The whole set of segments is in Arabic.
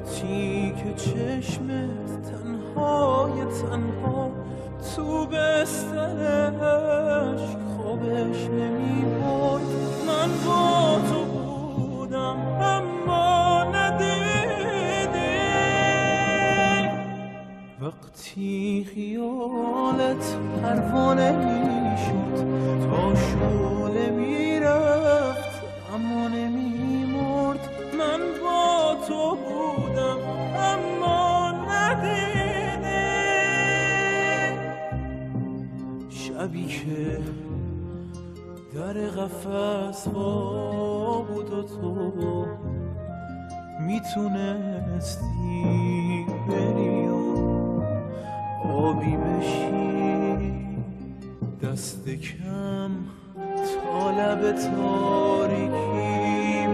وقتی که چشمت تنهای تنها تو بسترش خوابش نمیبرد. من با تو بودم اما ندیدی. وقتی خیالت پروانه میشد تا شعله میرفت اما نمیمرد. من با تو بودم اما ندیدی. شبی که در قفس وا بود و تو میتونستی بری و آبی بشی. دست کم تا لب تاریکی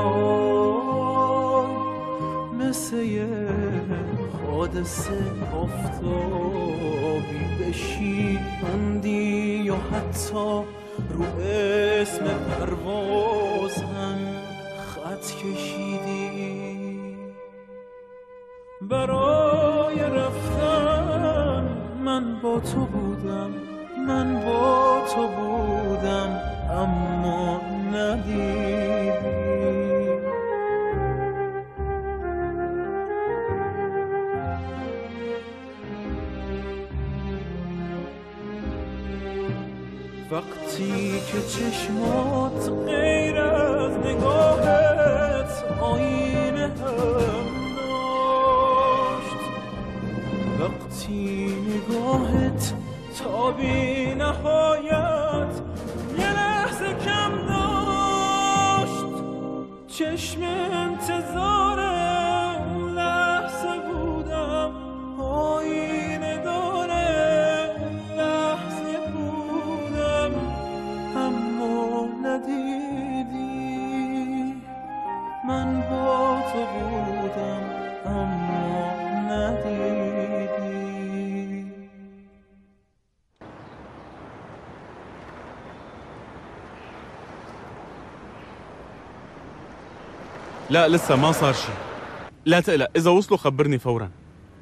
میای، مثل یه حادثه آفتابی بشی. خوندی یا حتی رو اسم پرواز هم خط کشیدی. برای رفتن من با تو بودم، من با تو بودم اما ندیدی. وقتی که چشمات غیر از نگاهت آینه هم داشت، وقتی نگاهت تا بی نهایت یه لحظه کم داشت، چشم انتظار اون لحظه بودم، آینه داره اون لحظه بودم اما ندیدی. من با تو بودم اما ندیدی. لا لسه ما صار شيء. لا تقلق، إذا وصلوا خبرني فوراً.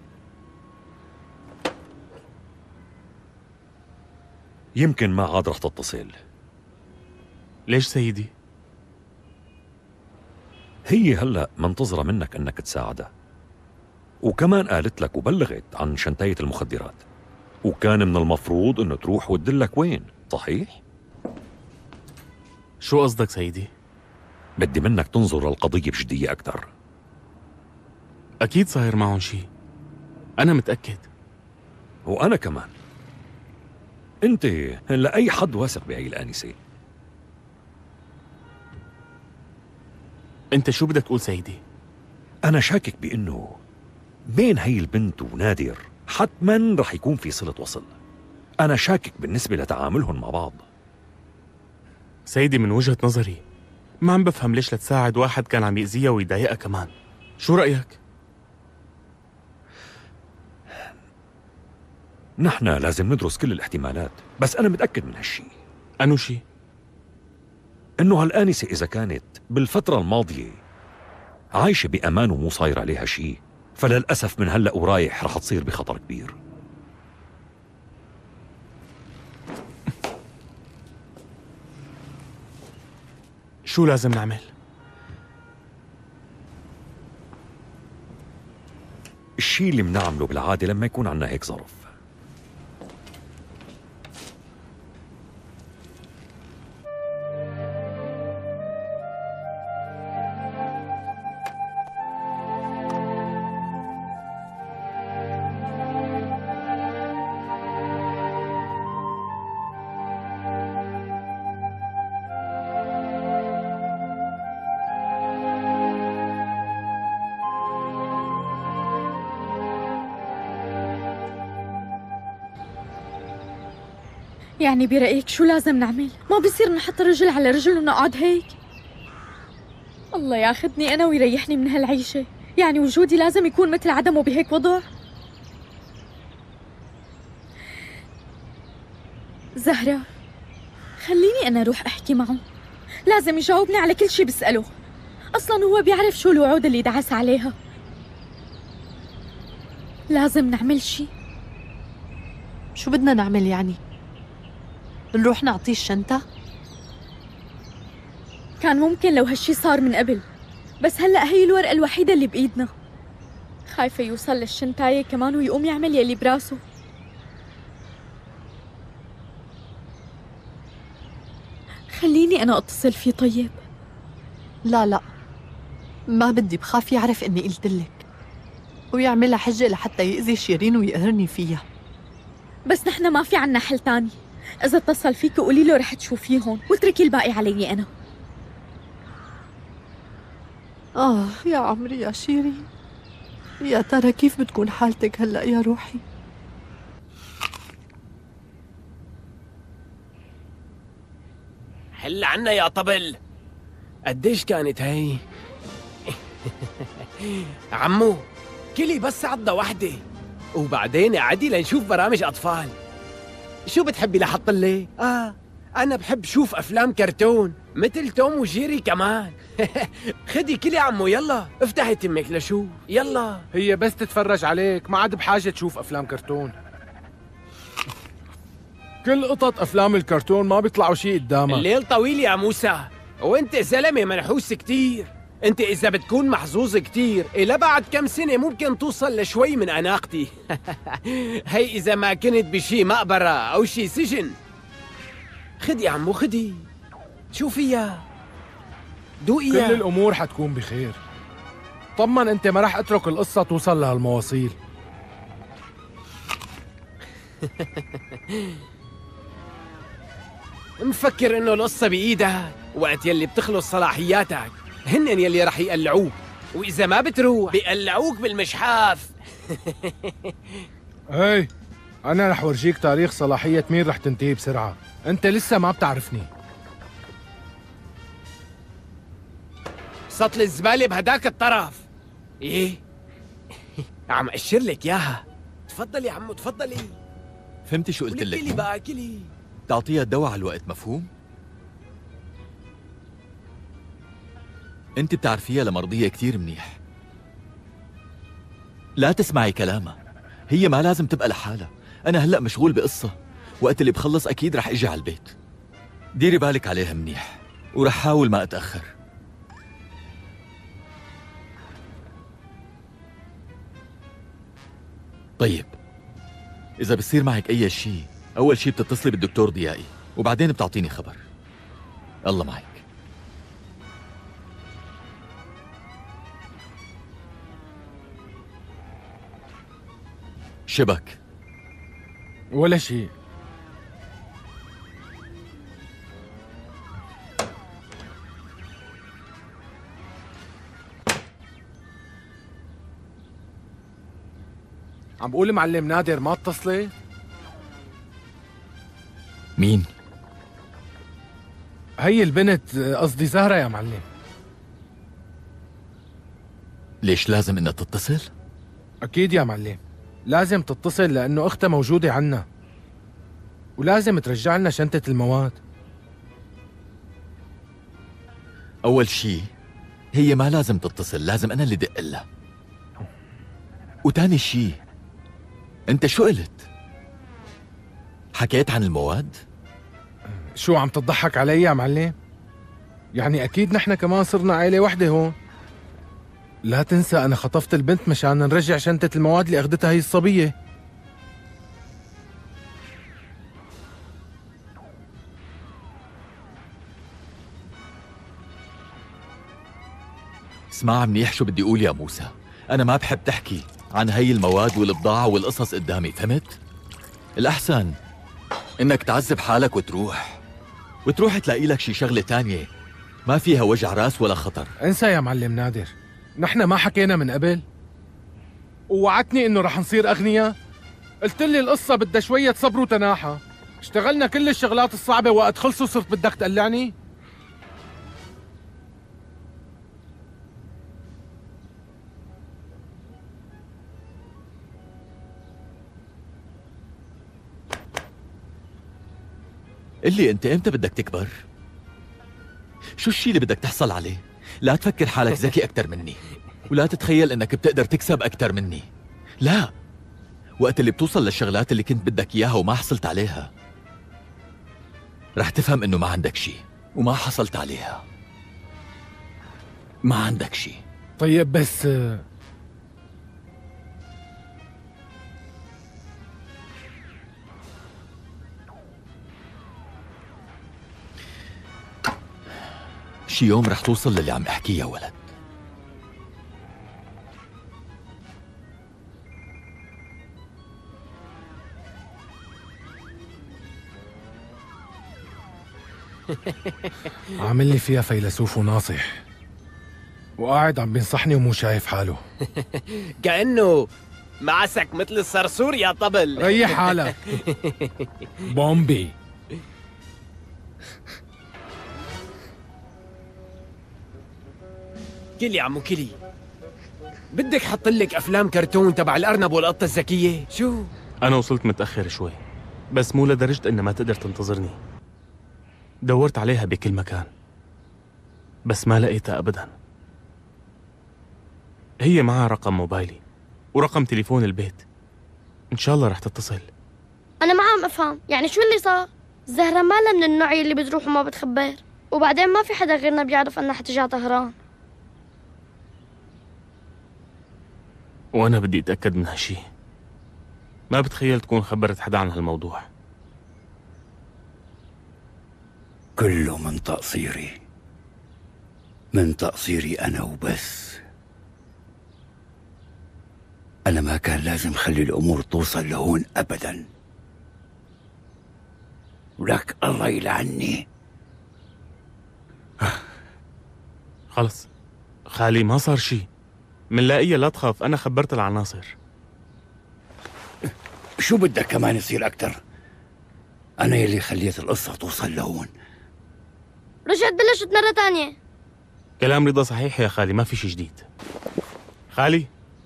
يمكن ما عاد رح تتصل. ليش سيدي؟ هي هلأ منتظرة منك أنك تساعدها، وكمان قالت لك وبلغت عن شنطية المخدرات، وكان من المفروض أنه تروح وتدلك وين، صحيح؟ شو قصدك سيدي؟ بدي منك تنظر للقضية بجدية أكثر. أكيد صاير معهم شيء، أنا متأكد. وأنا كمان. أنت هلا أي حد واثق بهي الآنسة. أنت شو بدك تقول سيدي؟ أنا شاكك بأنه بين هي البنت ونادر حتما رح يكون في صلة وصل. أنا شاكك بالنسبة لتعاملهم مع بعض. سيدي من وجهة نظري ما عم بفهم ليش لتساعد واحد كان عم يأذيها ويضايقها كمان. شو رأيك؟ نحن لازم ندرس كل الاحتمالات، بس أنا متأكد من هالشي. أنو شي؟ إنه هالآنسة إذا كانت بالفترة الماضية عايشة بأمان ومو صاير عليها شي، فللأسف من هلأ ورايح رح تصير بخطر كبير. شو لازم نعمل؟ الشي اللي بنعمله بالعادة لما يكون عنا هيك ظرف. يعني برأيك شو لازم نعمل؟ ما بصير نحط رجل على رجل ونقعد هيك. الله ياخذني أنا ويريحني من هالعيشة. يعني وجودي لازم يكون مثل عدمه بهيك وضع. زهرة، خليني أنا أروح أحكي معه. لازم يجاوبني على كل شي بسأله. أصلاً هو بيعرف شو الوعود اللي دعس عليها. لازم نعمل شي. شو بدنا نعمل يعني؟ نروح نعطيه الشنطة؟ كان ممكن لو هالشي صار من قبل، بس هلأ هي الورقة الوحيدة اللي بإيدنا. خايفة يوصل للشنطاية كمان ويقوم يعمل يلي براسه. خليني أنا أتصل فيه طيب. لا ما بدي، بخاف يعرف إني قلتلك ويعملها حجة لحتى يأذي شيرين ويقهرني فيها. بس نحن ما في عنا حل تاني. إذا اتصل فيك قولي له رح تشوفيه هون واتركي الباقي علي أنا. يا عمري يا شيرين، يا ترى كيف بتكون حالتك هلأ يا روحي؟ حل عنا يا طبل. قديش كانت هي؟ عمو كلي بس عضة وحدة وبعدين عدي لنشوف برامج أطفال. شو بتحبي لحط لي؟ أنا بحب شوف أفلام كرتون مثل توم وجيري كمان. خدي كلي عمو، يلا افتحي تمك لشوف، يلا. هي بس تتفرج عليك، ما عاد بحاجة تشوف أفلام كرتون. كل قطط أفلام الكرتون ما بيطلعوا شيء قدامك. الليل طويل يا موسى، وانت زلمة منحوس كتير. انت إذا بتكون محظوظ كتير إلى بعد كم سنة ممكن توصل لشوي من أناقتي. هي إذا ما كنت بشي مقبرة أو شي سجن. خدي يا عمو خدي، شوفيها دوقيها. كل الأمور حتكون بخير. طمن، أنت ما راح أترك القصة توصل لهالمواصيل. مفكر إنه القصة بإيدك؟ وقت يلي بتخلص صلاحياتك هن يلي رح يقلعوك، وإذا ما بتروح بيقلعوك بالمشحاف. هي أنا رح ورجيك تاريخ صلاحية مين رح تنتهي بسرعة. أنت لسه ما بتعرفني. سطل الزبالة بهداك الطرف. إيه؟ عم أشر لك إياها. تفضلي يا عمو تفضلي. فهمتي شو قلت لك؟ كلي بقى كلي. تعطيها الدواء على الوقت، مفهوم؟ انت بتعرفيها لمرضية كتير منيح. لا تسمعي كلامها، هي ما لازم تبقى لحالها. انا هلأ مشغول بقصة، وقت اللي بخلص اكيد رح اجي على البيت. ديري بالك عليها منيح، ورح حاول ما اتأخر. طيب، إذا بصير معك أي شيء، أول شيء بتتصلي بالدكتور ضيائي، وبعدين بتعطيني خبر. الله معك. شبك؟ ولا شيء. عم بقول معلم نادر ما اتصلي؟ مين؟ هي البنت، قصدي زهرة يا معلم. ليش لازم انها تتصل؟ أكيد يا معلم، لازم تتصل لأنه أختها موجودة عنا، ولازم ترجع لنا شنطة المواد. أول شيء هي ما لازم تتصل، لازم أنا اللي دق لها. وتاني شيء، أنت شو قلت؟ حكيت عن المواد؟ شو عم تضحك علي يا معلم؟ يعني أكيد نحن كمان صرنا عائلة وحدة هون. لا تنسى أنا خطفت البنت مشان نرجع شنطة المواد اللي أخدتها هي الصبية. اسمع منيح شو بدي أقول يا موسى، أنا ما بحب تحكي عن هي المواد والبضاعة والقصص قدامي، فهمت؟ الأحسن إنك تعذب حالك وتروح تلاقي لك شي شغلة تانية ما فيها وجع راس ولا خطر. انسى يا معلم نادر، نحن ما حكينا من قبل؟ ووعدتني إنه رح نصير أغنياء؟ قلت لي القصة بدها شوية صبر وتناحة. اشتغلنا كل الشغلات الصعبة، وقت خلصوا صرت بدك تقلعني؟ قلي أنت إمتى بدك تكبر؟ شو الشي اللي بدك تحصل عليه؟ لا تفكر حالك ذكي أكتر مني، ولا تتخيل إنك بتقدر تكسب أكتر مني. لا، وقت اللي بتوصل للشغلات اللي كنت بدك إياها وما حصلت عليها رح تفهم إنه ما عندك شي وما حصلت عليها. ما عندك شي. طيب بس شي يوم رح توصل للي عم احكيه يا ولد. عامل لي فيها فيلسوف وناصح وقاعد عم بينصحني ومو شايف حاله. كأنه معسك مثل الصرصور يا طبل. ريح حالك. بومبي. كلي عمو كلي، بدك حط لك افلام كرتون تبع الارنب والقطه الذكيه؟ شو؟ أنا وصلت متأخر شوي، بس مو لدرجة إنها ما تقدر تنتظرني. دورت عليها بكل مكان بس ما لقيتها أبدا. هي معها رقم موبايلي ورقم تليفون البيت، إن شاء الله رح تتصل. أنا ما عم أفهم، يعني شو اللي صار؟ زهرة مالها من النوع اللي بتروح وما بتخبر، وبعدين ما في حدا غيرنا بيعرف أنها حتجي على طهران. وأنا بدي أتأكد من هالشي. ما بتخيل تكون خبرت حدا عن هالموضوع. كله من تقصيري، من تقصيري أنا وبس. أنا ما كان لازم خلي الأمور توصل لهون أبدا، ولك الله يلعني. خلص خالي، ما صار شي، منلاقيها، لا تخاف. أنا خبرت العناصر. شو بدك كمان يصير أكتر؟ أنا يلي خليت القصة توصل لهون. رجعت بلشت مرة تانية. كلام رضا صحيح يا خالي، ما في شي جديد. خالي،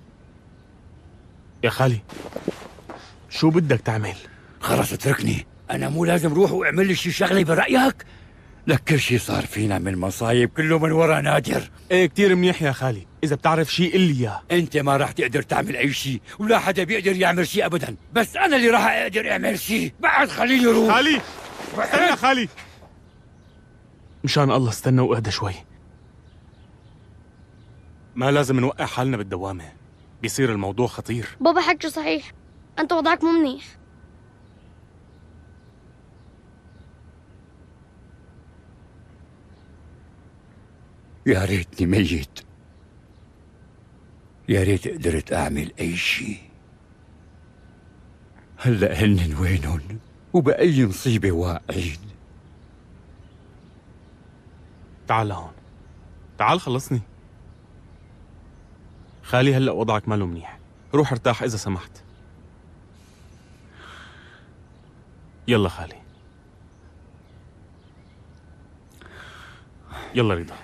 يا خالي، شو بدك تعمل؟ خلص اتركني، أنا مو لازم روح واعمل لي شي شغلة برأيك؟ لك كل شي صار فينا من مصايب كله من ورا نادر. ايه كتير منيح يا خالي، إذا بتعرف شي قل لي إياه. أنت ما راح تقدر تعمل أي شي، ولا حدا بيقدر يعمل شي أبدا، بس أنا اللي راح أقدر أعمل شي. بعد خليني روح. خالي استنى خالي، مشان الله استنى واهدى شوي. ما لازم نوقع حالنا بالدوامة، بيصير الموضوع خطير. بابا حكي صحيح، أنت وضعك مو منيح. يا ريتني ميت، يا ريت قدرت أعمل أي شي. هلأ هن وينهم وبأي مصيبة واقعين. تعال لهون، تعال خلصني. خالي هلأ وضعك ماله منيح، روح ارتاح إذا سمحت. يلا خالي، يلا رضا.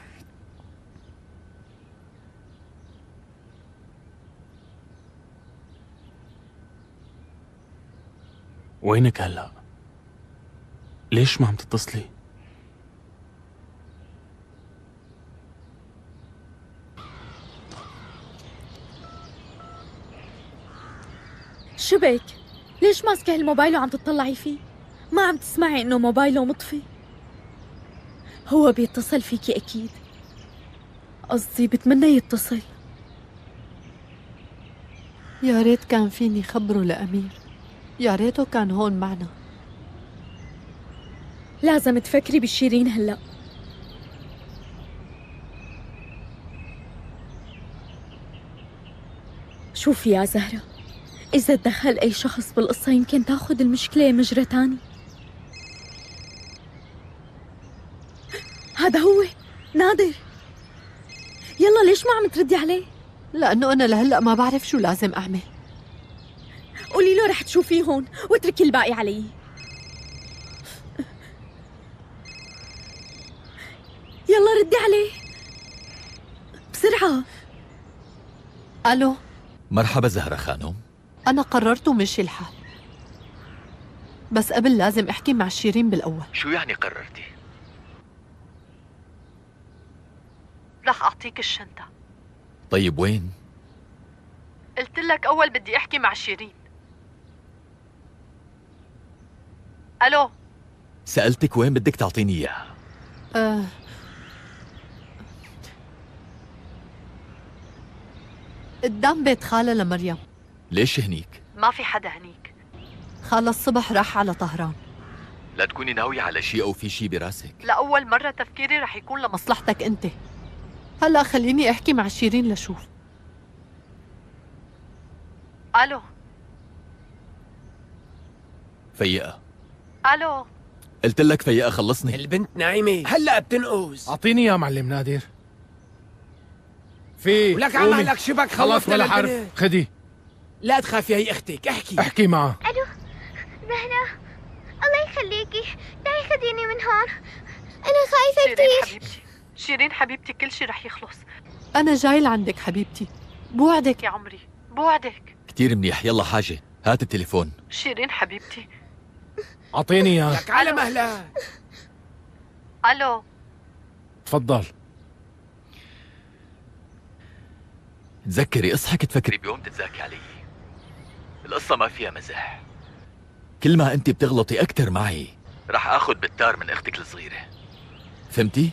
وينك هلأ؟ ليش ما عم تتصلي؟ شبك؟ ليش ماسكة هالموبايل وعم تطلعي فيه؟ ما عم تسمعي انه موبايله مطفي؟ هو بيتصل فيكي اكيد، قصدي بتمنى يتصل. يا ريت كان فيني خبره لأمير، يا ريته كان هون معنا. لازم تفكري بشيرين هلأ. شوفي يا زهرة، إذا تدخل أي شخص بالقصة يمكن تاخد المشكلة مجرى تاني. هذا هو نادر. يلا ليش ما عم تردي عليه؟ لأنه أنا لهلأ ما بعرف شو لازم أعمل. قولي له رح تشوفيه هون واتركي الباقي علي. يلا ردي عليه بسرعة. ألو. مرحبا زهرة خانم. أنا قررت ومشي الحال، بس قبل لازم أحكي مع شيرين بالأول. شو يعني قررتي؟ رح أعطيك الشنطة. طيب وين؟ قلت لك أول بدي أحكي مع شيرين. الو. سألتك وين بدك تعطيني اياها؟ قدام بيت خالة لمريم. ليش هنيك؟ ما في حدا هنيك، خالة الصبح راح على طهران. لا تكوني ناوية على شيء أو في شيء براسك. لأول مرة تفكيري رح يكون لمصلحتك أنت. هلأ خليني أحكي مع شيرين لشوف. ألو. فيقة. ألو. قلت لك فيقة خلصني. البنت نايمة هلأ بتنقز. أعطيني يا معلم نادر. في ولك عمالك شبك خلص ولا حرف. خدي. لا تخافي هي أختك، احكي معها. ألو زهرة، الله يخليكي تعي خديني من هون، أنا خايفة كثير. شيرين حبيبتي، شيرين حبيبتي، كل شي رح يخلص. أنا جاي لعندك حبيبتي، بوعدك يا عمري، بوعدك. كتير منيح. يلا حاجة، هات التليفون. شيرين حبيبتي. أعطيني إياه. لك على مهلك. ألو. تفضل. تذكري اصحك تفكري بيوم تتذاكي علي. القصة ما فيها مزح. كل ما انت بتغلطي اكتر معي رح اخذ بالتار من اختك الصغيرة، فهمتي؟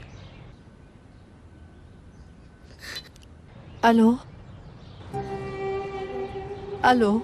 ألو. ألو.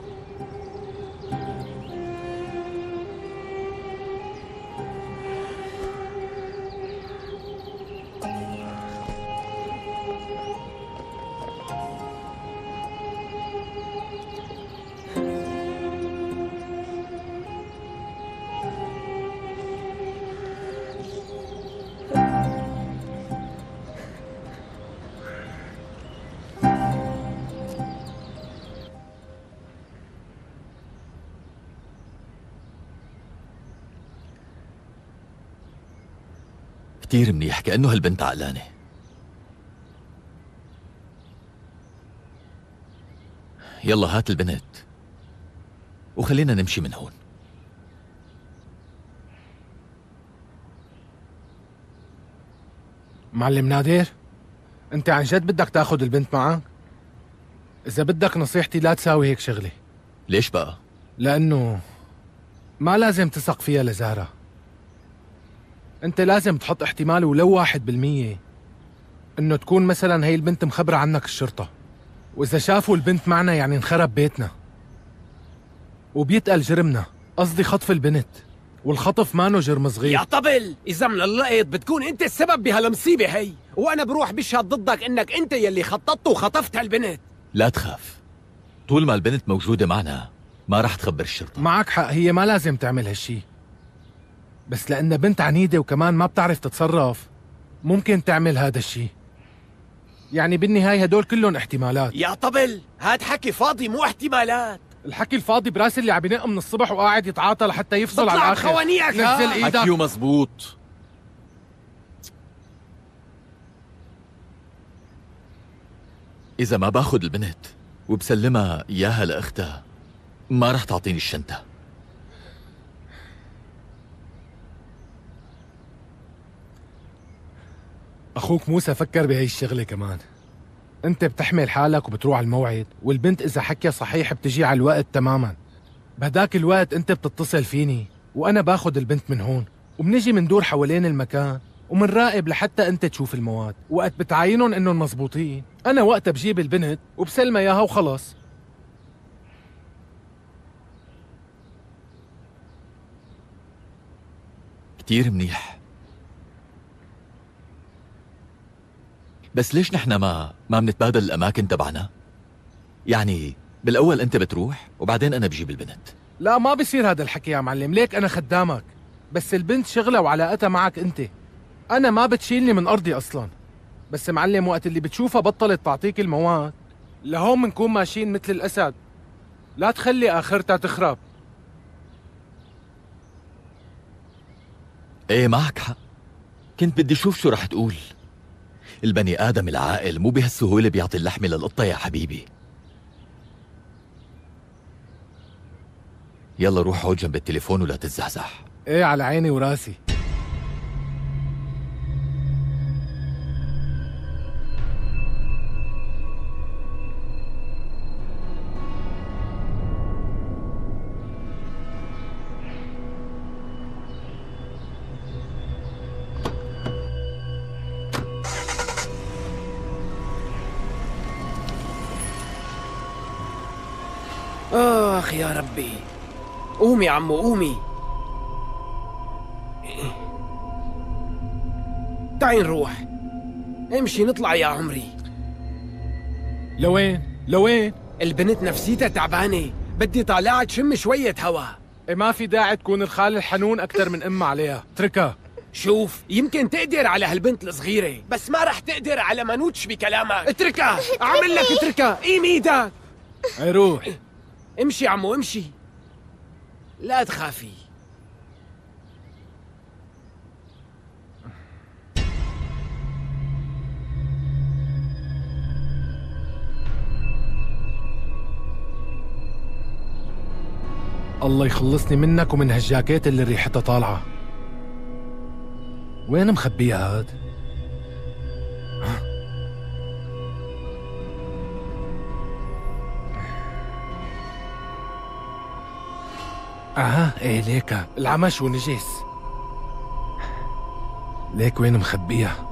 كتير منيح، كأنه هالبنت عقلانة. يلا هات البنت وخلينا نمشي من هون. معلم نادر، انت عن جد بدك تاخذ البنت معك؟ اذا بدك نصيحتي لا تساوي هيك شغله. ليش بقى؟ لانه ما لازم تثق فيها لزهرة. انت لازم تحط احتمال ولو 1% انه تكون مثلا هي البنت مخبرة عنك الشرطة، واذا شافوا البنت معنا يعني انخرب بيتنا وبيتقل جرمنا، قصدي خطف البنت، والخطف مانو جرم صغير. يا طبل، اذا من اللقط بتكون انت السبب بهالمصيبة هي، وانا بروح بشهد ضدك انك انت يلي خططت وخطفت هالبنت. لا تخاف، طول ما البنت موجودة معنا ما رح تخبر الشرطة. معك حق، هي ما لازم تعمل هالشي، بس لأنها بنت عنيدة وكمان ما بتعرف تتصرف ممكن تعمل هذا الشي. يعني بالنهاية هدول كلهم احتمالات. يا طبل، هاد حكي فاضي مو احتمالات. الحكي الفاضي براس اللي عم ينق من الصبح وقاعد يتعاطى لحتى يفصل على الآخر. خوانيك. نزل ايدك. حكيه مزبوط. إذا ما باخد البنت وبسلمها إياها لأختها ما رح تعطيني الشنطة. أخوك موسى فكر بهي الشغلة كمان. أنت بتحمل حالك وبتروح على الموعد، والبنت إذا حكي صحيح بتجي على الوقت تماما. بهداك الوقت أنت بتتصل فيني وأنا باخد البنت من هون، وبنجي مندور حوالين المكان ومنراقب لحتى أنت تشوف المواد، وقت بتعاينهم إنهم مزبوطين أنا وقتها بجيب البنت وبسلمها إياها وخلص. كتير منيح، بس ليش نحن ما بنتبادل الأماكن تبعنا؟ يعني بالأول أنت بتروح وبعدين أنا بجيب البنت. لا ما بيصير هذا الحكي يا معلم، ليك أنا خدامك، بس البنت شغلة وعلاقتها معك أنت، أنا ما بتشيلني من أرضي أصلا. بس معلم وقت اللي بتشوفها بطلت تعطيك المواد لهون بنكون ماشيين مثل الأسد، لا تخلي آخرتها تخرب. ايه معك حق، كنت بدي اشوف شو رح تقول. البني آدم العاقل مو بهالسهولة بيعطي اللحمة للقطة يا حبيبي. يلا روح اقعد جنب التليفون ولا تتزحزح. ايه على عيني وراسي. آخ يا ربي. قومي يا عمو قومي. تعي نروح. امشي نطلع يا عمري. لوين؟ لوين؟ البنت نفسيتها تعبانة، بدي طالعها تشم شوية هوا. ما في داعي تكون الخال الحنون أكثر من أم عليها، اتركها. شوف، يمكن تقدر على هالبنت الصغيرة، بس ما رح تقدر على منوتش بكلامك. اتركها، عامل لك اتركها، قيم ايدك. روح. امشي عمو امشي. لا تخافي. الله يخلصني منك ومن هالجاكيت اللي ريحتها طالعة. وين مخبيها هاد؟ ايه ليكا العمش ونجس. ليك وين مخبيها؟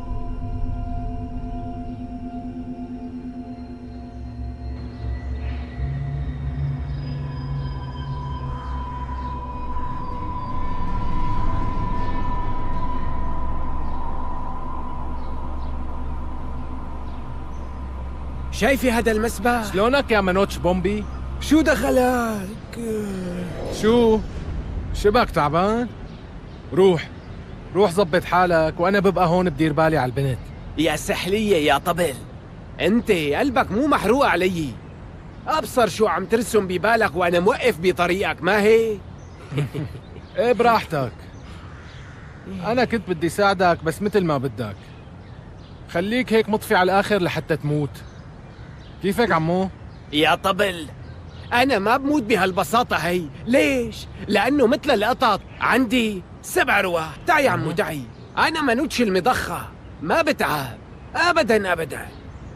شايفي هذا المسبح؟ شلونك يا منوتش بومبي؟ شو دخلك؟ شو؟ شبك تعبان؟ روح زبط حالك وانا ببقى هون بدير بالي على البنت. يا سحلية يا طبل، انت قلبك مو محروق علي. ابصر شو عم ترسم ببالك وانا موقف بطريقك، ما هيك؟ ايه براحتك. انا كنت بدي ساعدك بس مثل ما بدك. خليك هيك مطفي على الاخر لحتى تموت. كيفك عمو؟ يا طبل، أنا ما بموت بهالبساطة هي. ليش؟ لأنه مثل القطط عندي 7 رواح. تعي عمو تعي. أنا منوتش المضخة، ما بتعب أبداً أبداً.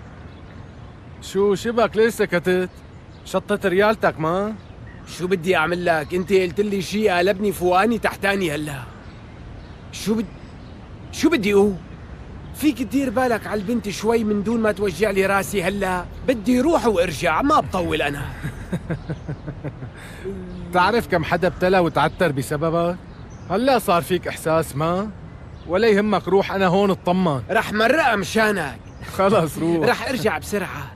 شو شبك ليش سكتت؟ شطت ريالتك ما؟ شو بدي أعمل لك؟ أنت قلت لي شيء قلبني فوقاني تحتاني هلا. شو بدي أقول؟ فيك تدير بالك على البنت شوي من دون ما توجع لي راسي هلا. بدي روح وارجع، ما بطول انا. تعرف كم حدا ابتلى وتعتر بسببك؟ هلا صار فيك احساس ما؟ ولا يهمك، روح انا هون اطمن. رح مرقها مشانك. خلص روح. رح ارجع بسرعة.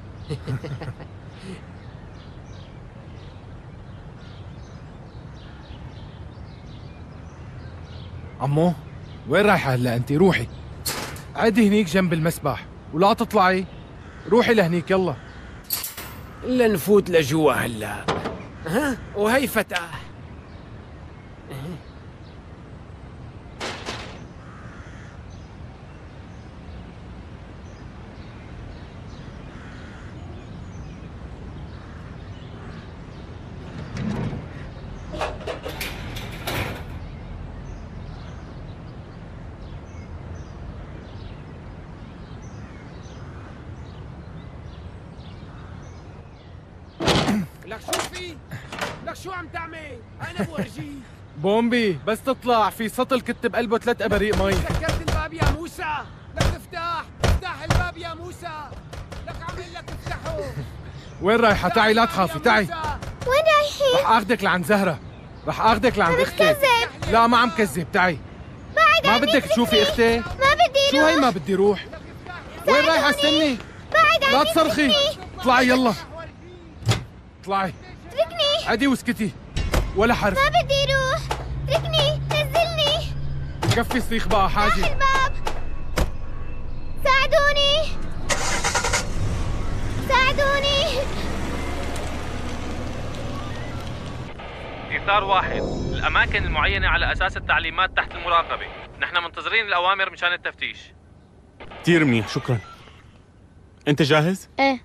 عمو وين رايحة هلا انت؟ روحي عدي هنيك جنب المسبح ولا تطلعي. روحي لهنيك يلا. لنفوت لجوا هلا. ها وهي فتح. لك شو في؟ لك شو عم تعمل؟ أنا بورجيك. بومبي بس تطلع في سطل كتب قلبه 3 أبريق مي. سكرت الباب يا موسى. لك افتح الباب يا موسى. لك عمل لك افتحه. وين رايحة؟ تعي لا تخافي تعي. وين رايحين؟ رح اخذك لعند زهرة، رح اخذك لعند اختي. لا ما عم كذب تعي. ما بدك تشوفي اختي؟ ما بدي شو هي ما بدي روح؟ وين رايحة؟ استني لا تصرخي. اطلعي يلا اطلعي. اتركني. عدي واسكتي ولا حرف. ما بدي روح. اتركني نزلني. كفي صريخ بقى حاجة. الباب. ساعدوني. إطار 1 الأماكن المعينة على أساس التعليمات تحت المراقبة. نحن منتظرين الأوامر مشان التفتيش. كتير منيح شكرا. أنت جاهز؟ ايه.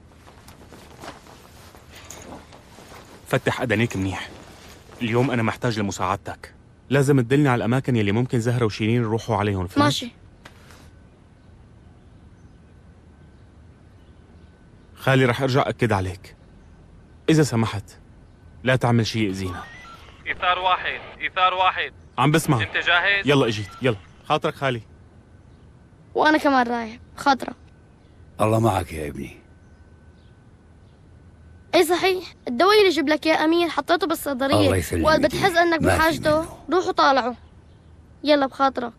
فتح أدنيك منيح. اليوم أنا محتاج لمساعدتك. لازم تدلني على الأماكن يلي ممكن زهرة وشيرين يروحوا عليهم. فهمت؟ ماشي. خالي رح أرجع أكد عليك. إذا سمحت لا تعمل شيء يأذينا. إطار 1 عم بسمع. أنت جاهز؟ يلا إجيت يلا. خاطرك خالي. وانا كمان رايح. خاطرة. الله معك يا ابني. ايه صحيح، الدواء اللي جيب لك يا امير حطيته بالصيدليه. الله يسلمك. وقال بتحس انك بحاجته روحوا طالعوا. يلا بخاطرك.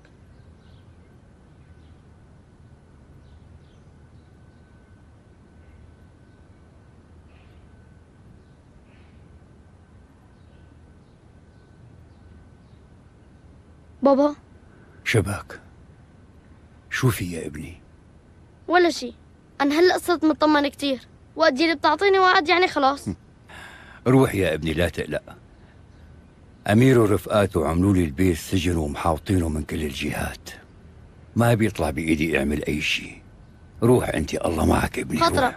بابا شباك، شو في يا ابني؟ ولا شي، انا هلا صرت مطمن كتير، وقت اللي بتعطيني وعد يعني خلاص. روح يا ابني لا تقلق. أمير ورفقاته عملوا لي البيت سجن ومحاوطينه من كل الجهات، ما بيطلع بإيدي أعمل أي شيء. روح أنت، الله معك ابني. خاطرك.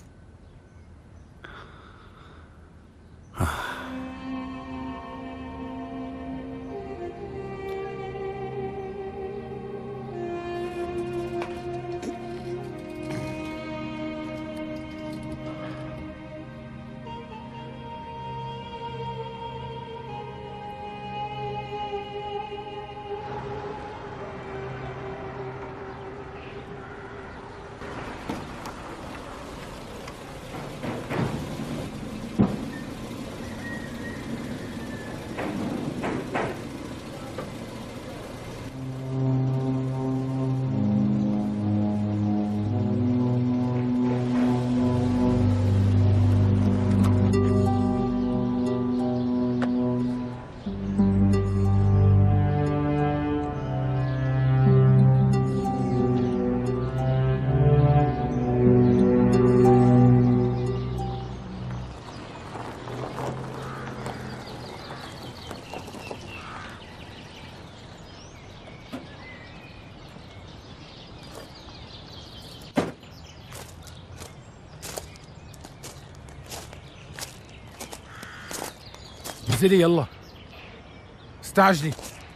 انزلي يلا، استعجلي.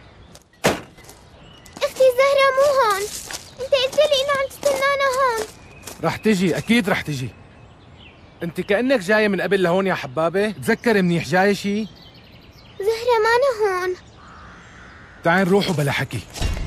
اختي زهرة مو هون، انت قلت لي انه عم تستنانا هون. رح تجي، اكيد رح تجي. انت كأنك جاية من قبل لهون يا حبابة، تذكري منيح جاية شي؟ زهرة مانا هون. تعال نروح وبلا حكي.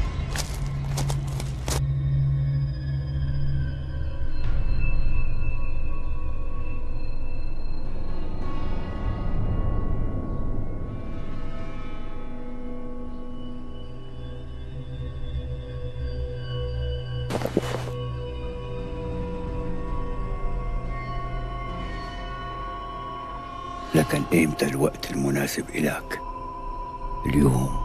لكن إمتى الوقت المناسب إلك؟ اليوم،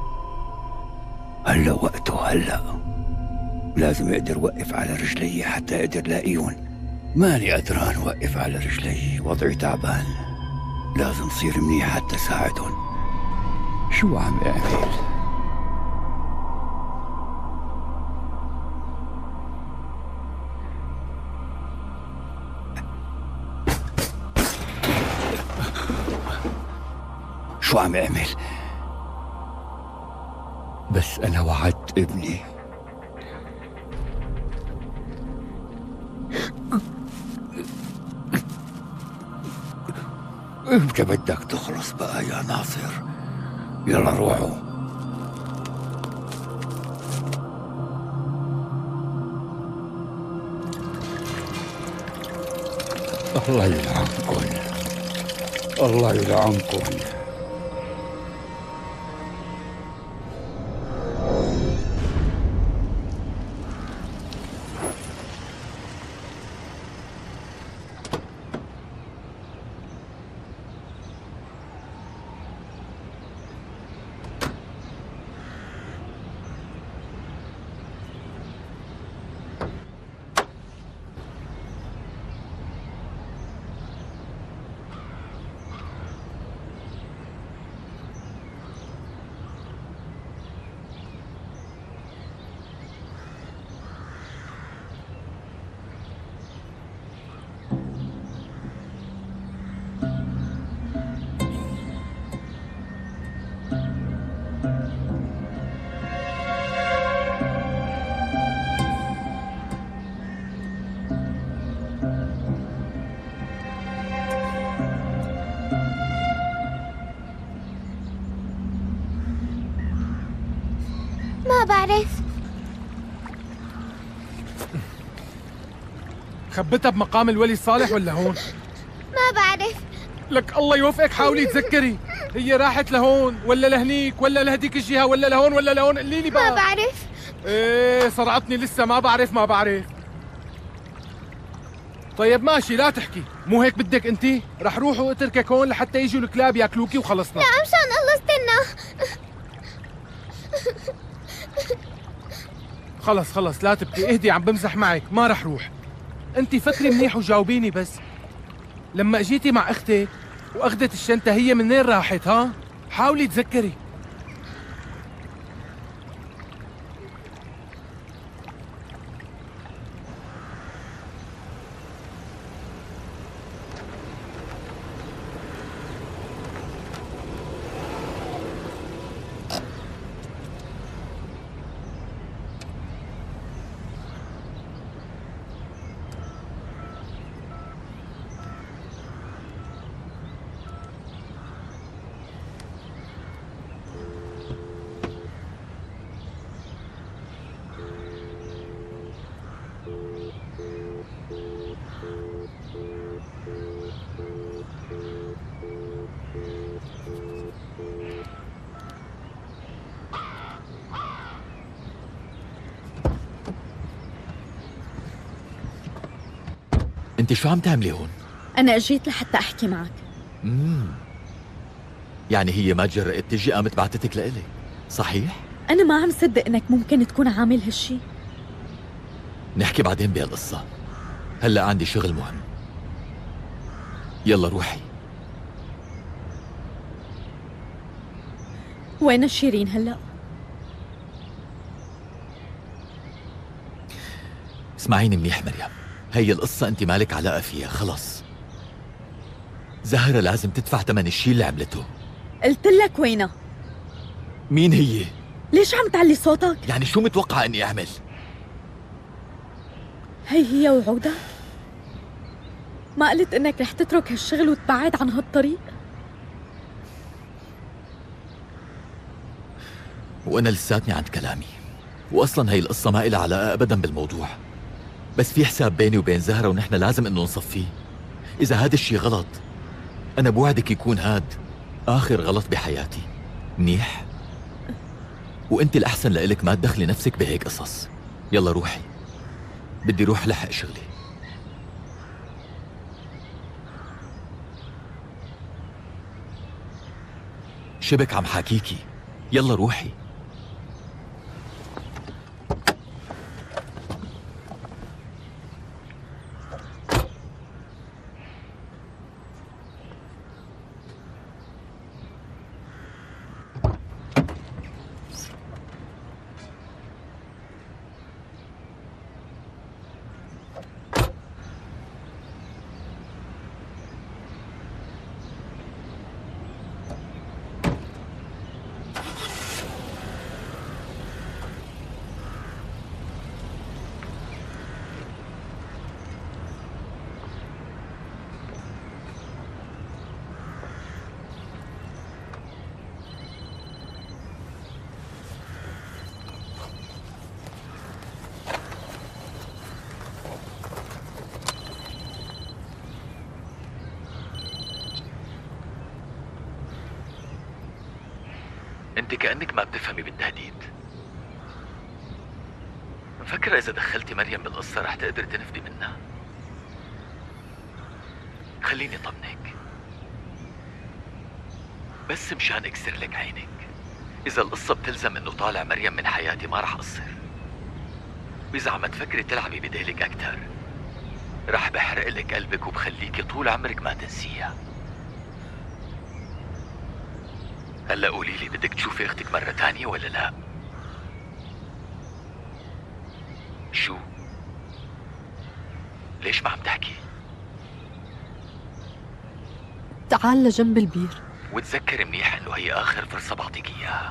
هلا وقته، هلا لازم اقدر وقف على رجلي حتى اقدر لاقيهم. ماني قدران وقف على رجلي، وضعي تعبان، لازم صير منيح حتى ساعدهم. شو عم اعمل؟ شو عم اعمل؟ بس انا وعدت ابني. امتى بدك تخلص بقى يا ناصر؟ يلا روحوا. الله يلعنكم، الله يلعنكم. ما بعرف. خبتها بمقام الولي صالح ولا هون؟ ما ما بعرف. لك الله يوفقك، حاولي تذكري. هي راحت لهون ولا لهنيك ولا لهديك الجهة ولا لهون ولا لهون؟ قولي لي بقى. ما بعرف. ايه صرعتني لسه، ما بعرف. طيب ماشي، لا تحكي، مو هيك بدك انت؟ رح روح واتركك هون لحتى يجوا الكلاب ياكلوكي وخلصنا. لا مشان الله استنى. خلص لا تبكي، اهدي، عم بمزح معك، ما رح روح. انت فكري منيح وجاوبيني بس. لما اجيتي مع اختك واخذت الشنطة هي منين راحت؟ ها؟ حاولي تذكري. انت شو عم تعملي هون؟ أنا أجيت لحتى أحكي معك. يعني هي ما تجرأت تجي، قامت بعتتك لإلي، صحيح؟ أنا ما عم صدق إنك ممكن تكون عامل هالشي. نحكي بعدين بهالقصة، هلأ عندي شغل مهم. يلا روحي. وين شيرين هلأ؟ اسمعيني منيح مريم، هي القصة انت مالك علاقة فيها، خلص. زهرة لازم تدفع ثمن الشي اللي عملته. قلت لك وينها؟ مين هي؟ ليش عم تعلي صوتك؟ يعني شو متوقعة اني اعمل؟ هي وعودك؟ ما قلت انك رح تترك هالشغل وتبعد عن هالطريق؟ وانا لساتني عند كلامي، واصلا هي القصة ما إلها علاقة ابدا بالموضوع، بس في حساب بيني وبين زهرة ونحن لازم انه نصفيه. اذا هذا الشي غلط انا بوعدك يكون هاد اخر غلط بحياتي، منيح؟ وانت الاحسن لإلك ما تدخلي نفسك بهيك قصص. يلا روحي، بدي روح لحق شغلي. شبك عم حاكيكي، يلا روحي. انت كأنك ما بتفهمي بالتهديد. مفكرة إذا دخلتي مريم بالقصة رح تقدر تنفدي منها؟ خليني طمنك، بس مشان اكسر لك عينك، إذا القصة بتلزم إنه طالع مريم من حياتي ما رح أقصر، وإذا عم تفكري تلعبي بديلك أكتر رح بحرق لك قلبك وبخليكي طول عمرك ما تنسيها. هلا قولي لي، بدك تشوفي اختك مرة تانية ولا لا؟ شو؟ ليش ما عم تحكي؟ تعال لجنب البير وتذكري منيح انه هي اخر فرصة بعطيك اياها.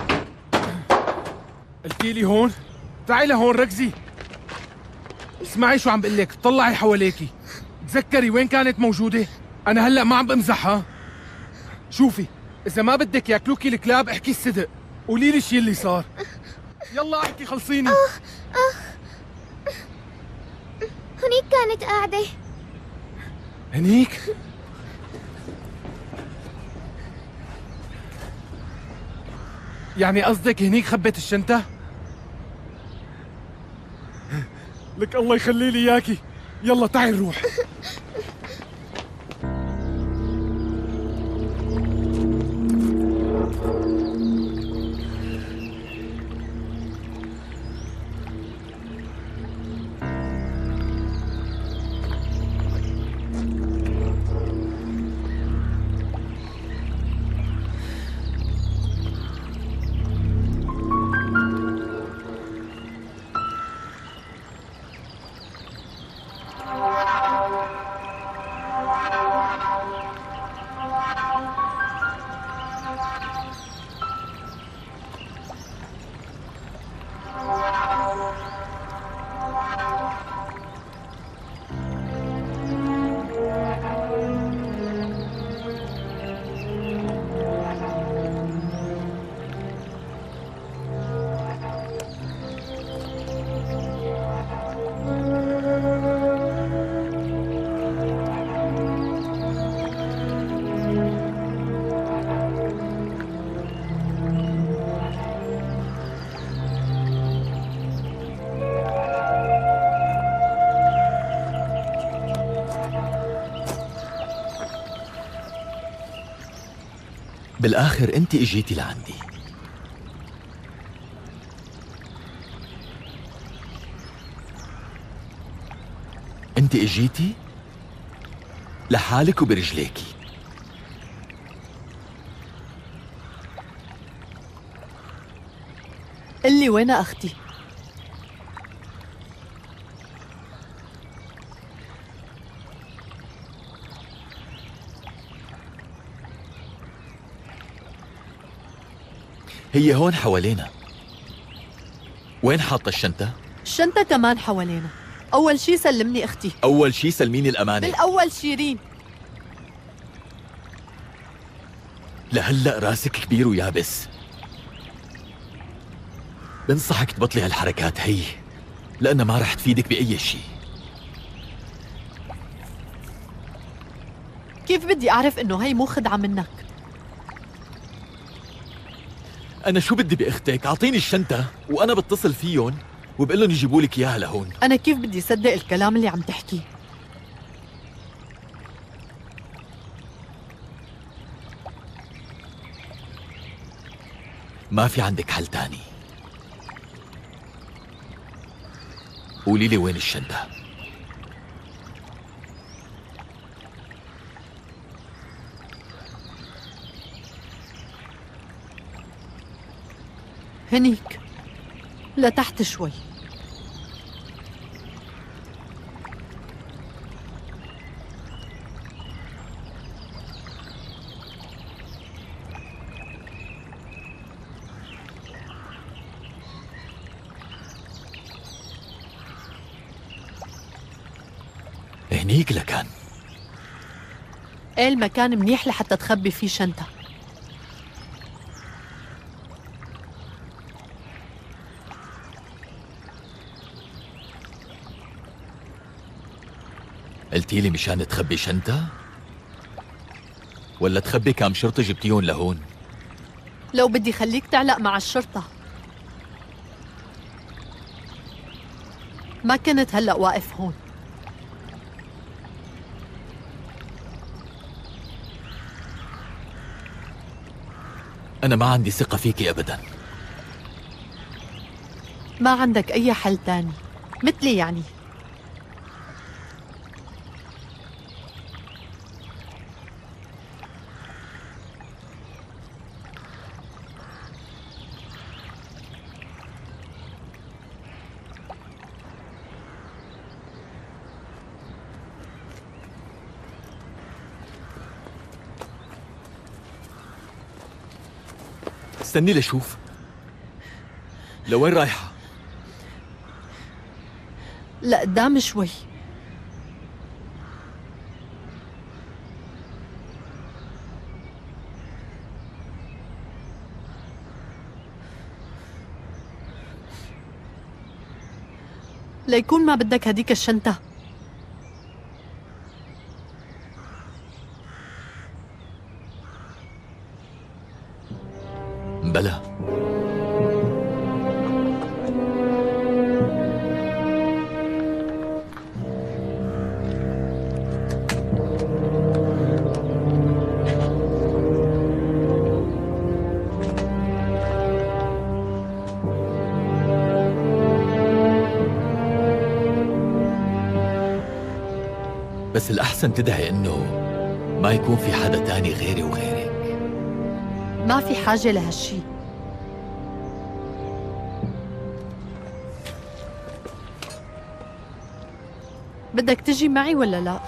قلتي لي هون؟ تعي لهون ركزي. اسمعي شو عم بقول لك، طلعي حواليكي، تذكري وين كانت موجودة. انا هلا ما عم بمزح. ها شوفي، إذا ما بدك ياكلوكي الكلاب احكي الصدق، قولي لي الشيء اللي صار. يلا احكي، خلصيني. هنيك كانت قاعدة. هنيك؟ يعني قصدك هنيك خبت الشنطة؟ لك الله يخلي لي اياكي. يلا تعي نروح. بالآخر أنت إجيتي لعندي. أنت إجيتي لحالك وبرجليكي. قلي وين أختي؟ هي هون حوالينا. وين حاطة الشنطة؟ الشنطة كمان حوالينا. أول شي سلمني أختي. أول شي سلميني الأمانة. بالأول شيرين. لهلأ راسك كبير ويابس. بنصحك تبطلي هالحركات هي، لأنها ما رح تفيدك بأي شي. كيف بدي أعرف إنه هي مو خدعة منك؟ أنا شو بدي بأختك؟ أعطيني الشنطة وأنا بتصل فيهم وبقول لهم يجيبوا لك إياها لهون. أنا كيف بدي صدق الكلام اللي عم تحكيه؟ ما في عندك حل تاني. قولي لي وين الشنطة؟ هنيك لتحت شوي. هنيك لكان. ايه المكان منيح لحتى تخبي فيه شنطة. قلتي لي مشان تخبي شنطة؟ ولا تخبي كام شرطة جبتيهم لهون؟ لو بدي خليك تعلق مع الشرطة ما كنت هلأ واقف هون. أنا ما عندي ثقة فيكي أبداً. ما عندك أي حل تاني مثلي يعني؟ استني لشوف. لوين رايحة؟ لقدام شوي. ليكون ما بدك هديك الشنطة. بلى. بس الأحسن تدعي إنه ما يكون في حدا تاني غيري وغيرك. ما في حاجة لهالشي. بدك تجي معي ولا لا؟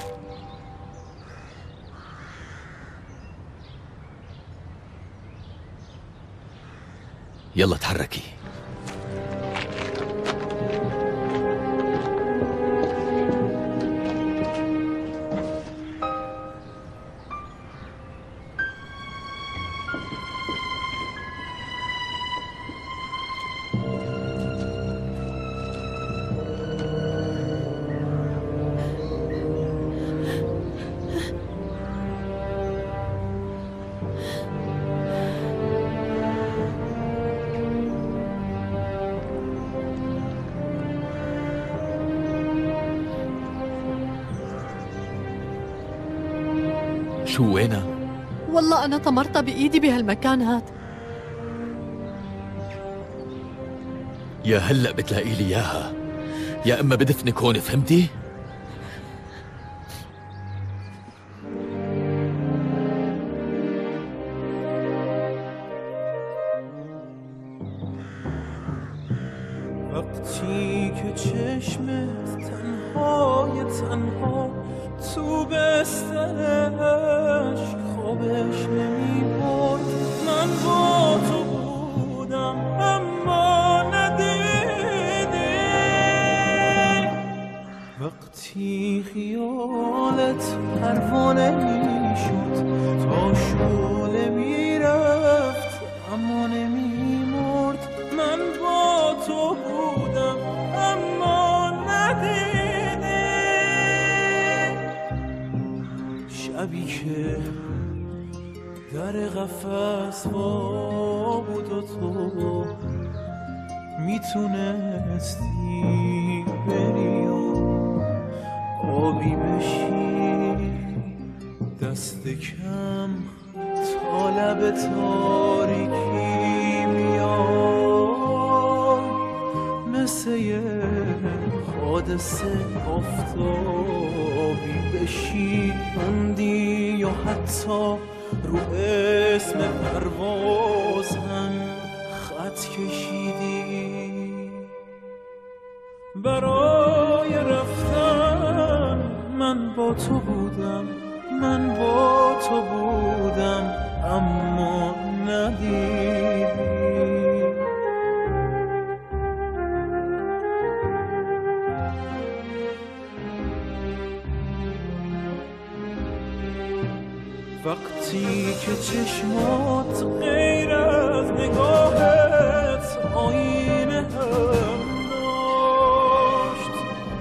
يلا تحركي. شو وينها؟ والله أنا طمرتها بإيدي بهالمكان هاد. يا هلأ بتلاقي لي إياها، يا إما بدفنك هون، فهمتي؟ وقتی که چشمت تنهای تنها تو بسترش خوابش نمیبرد، من با تو بودم اما ندیدی. وقتی خیالت پروانه میشد تا شعله میرفت اما نمیمرد، من با تو بودم اما ندیدی. شبی که در قفس وا بود و تو میتونستی بری و آبی بشی، دست کم تا لب تاریکی بیای، مثل یه حادثه آفتابی بشی بندی، یا حتی رو اسم پروازم خط کشیدی. برای رفتن من با تو بودم، من با تو بودم اما ندیدی. وقتی که چشمات غیر از نگاهت آینه هم داشت،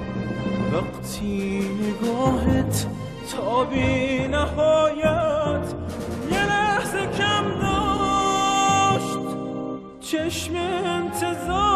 وقتی نگاهت تا بی نهایت یه لحظه کم داشت، چشم انتظار